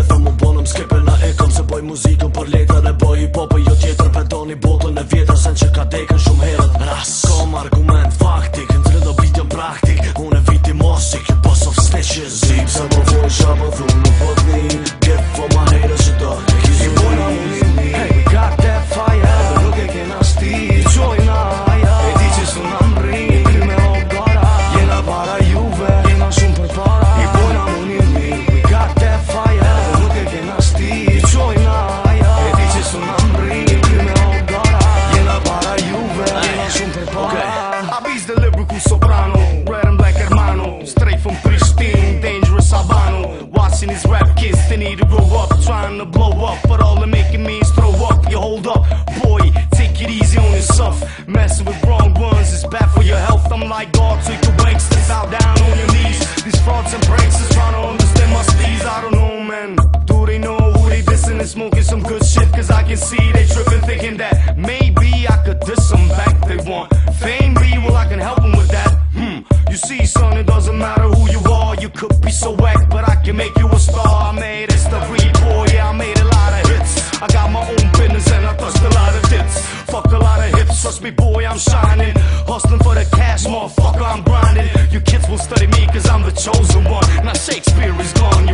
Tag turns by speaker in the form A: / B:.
A: Tha mu bonëm skepena e kam se boj muzikën për letër e boj hip-hopë jo tjetër pedoni botën e vjetër sen që ka dekën shumë herët ras kom argument faktik ndrë do bitën praktik unë e viti mosik you boss of snitches zip sa më voj shabë thunë në potni get for my haters që do e kizu në muzini hey we got that fire dhe nuk e kena sti qojna aja e di që su në mri kry me o gara jena para juve jena shumë për para i bojna munimi we got that fire dhe nuk e kena sti qojna aja e di që su në mri kry me o gara jena para juve jena shumë për para
B: Abiz the lyrical soprano, red and black hermano, straight from Pristine, dangerous Albano. Watching these rap kids, they need to grow up, trying to blow up, but all they're making me is throw up. You hold up, boy, take it easy on yourself. Messing with wrong ones is bad for your health. I'm like God, so you can wanksters bow down on your knees. These frauds and pranksters trying to understand my steez. I don't know, man. Do they know who they dissing and smoking some good shit? Cause I can see they tripping, thinking that maybe I could diss them back. They want fame, well I can help them with that. You see, son, it doesn't matter who you are. You could be so whack, but I can make you a star. I made it the real boy, yeah, I made a lot of hits. I got my own business and I touched a lot of tits. Fuck a lot of hips, trust me, boy, I'm shining. Hustling for the cash, motherfucker, I'm grinding. You kids will study me cause I'm the chosen one. Now Shakespeare is gone.